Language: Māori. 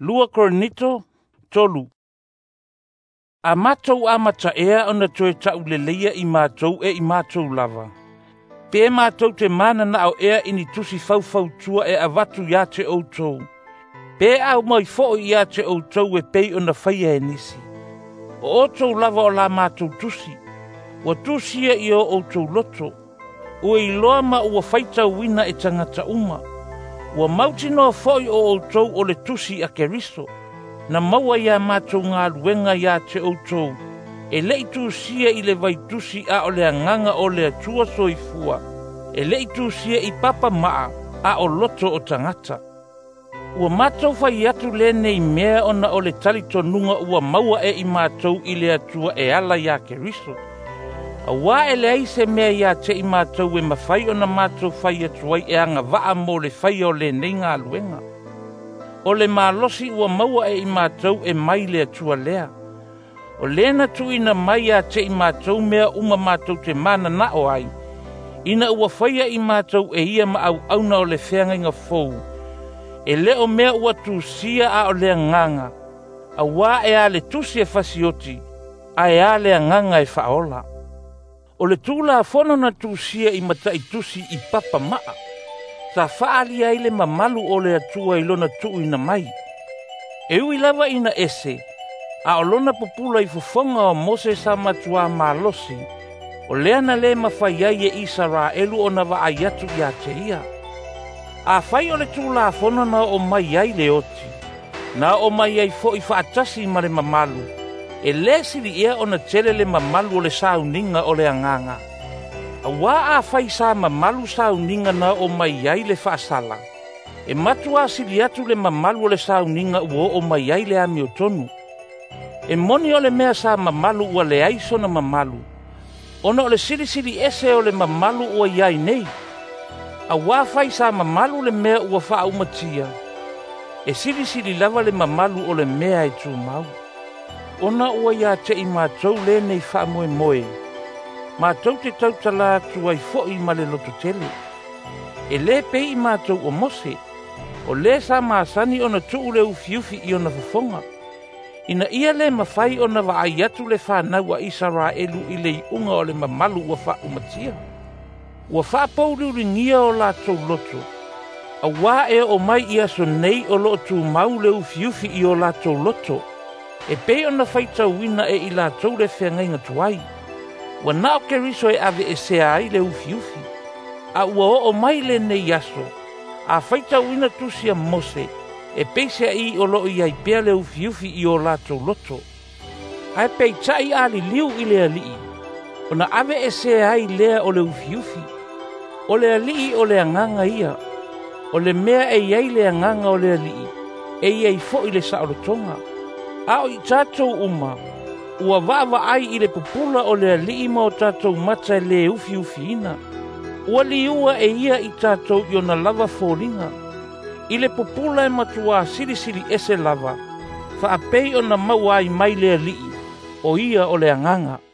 Lua Korinito, tolu. A mātou amata ea ona toe tau leleia i mātou e i mātou lava. Pe e mātou te mana na au ea ini tusi fau tua e avatu ia te outou. Pe au mai fo ia te outou e pei ona whaia e nisi. O outou lava o la mātou tusi. Wa tusia i o outou loto. Ua i loa ma ua whaita wina e tangata uma. Ua mauti noa foi o outou o le tusi a Keriso. Na maua ia mātou ngā luenga ia te outou. E lei tusia i le vai tusi a o le anganga o le atua soifua. E lei tusia i papa maa a o loto o tangata. Ua mātou whai atu le nei mea ona o le talitonunga ua maua e i mātou i le atua e ala ia Keriso. A wā e le aise mea ia te i mātou e mawhai o na mātou whai atuai e anga waa mo le whai o le nei ngā luenga. O le mālosi ua maua e i mātou e mai le atua lea. O lena tu ina mai ia te i mātou mea uma mātou te mana na o ai. Ina ua whaia i mātou e ia ma au auna o le whenga inga fou. E leo mea ua tu sia a o lea nganga. A wā e a le tusi e fasioti, a e a lea nganga e whaola. O le tūla fono na tūsia i matai tusi i papa maa. Sa whaali ai le mamalu o le atua i lona tuu ina mai. E ui lava ina ese, a o lona popula i fufonga o Mose sa matua malosi. O lea na le mawhai ai e Israelu o na wa ayatu i a te ia. A whai o le tūla fono na o mai ai le oti. Na o mai ai fo i whaatasi ma le mamalu. E le siri ea o na tele le mamalu o le sauninga o le anganga. A wā a whai sa mamalu sauninga na o mai ai le whaasala. E matua siri atu le mamalu o le sauninga ua o mai ai le ami o tonu. E moni o le mea sa mamalu ua le aiso na mamalu. Ona o le siri ese o le mamalu ua iai nei. A wā whai sa mamalu le mea ua wha umatia. E siri lava le mamalu o le mea e tū mau. Ona ua ia te i mātou le nei wha moe moe. Mātou te tautala atu ai fo'i ma le loto tele. E le pei i mātou o Mose. O le sa māsani ona tuu le ufiufi i ona fufonga. Ina ia le mawhai ona wa ai atu le whanau a Israelu i le unga o le mamalu ua wha umatia. Ua wha pauru ringia o lātou loto. A wā e o mai ia so nei o loto mau le ufiufi i o lātou loto. E pei ona whaita wina e i lātou le whengainga tuai. Wa nao Keriso e ave e sea ai le ufiufi. A ua o mai le nei aso. A whaita wina tusia Mose. E peisea i o loo i ai pea le ufiufi i o lātou loto. Ai pei tai ali liu i le alii. Ona ave e sea ai lea o le ufiufi. O le alii o le anganga ia. O le mea e iai le anganga o le alii. E iai fo i le saorotonga. A o i tātou uma. Ua wawa ai i le pupula o le alii ma o tātou mata le ufiufi ina. Ua liua e ia i tātou i ona lava fōringa. I le pupula e matua siri ese lava. Wha apei ona mau ai mai le alii. O ia o le anganga.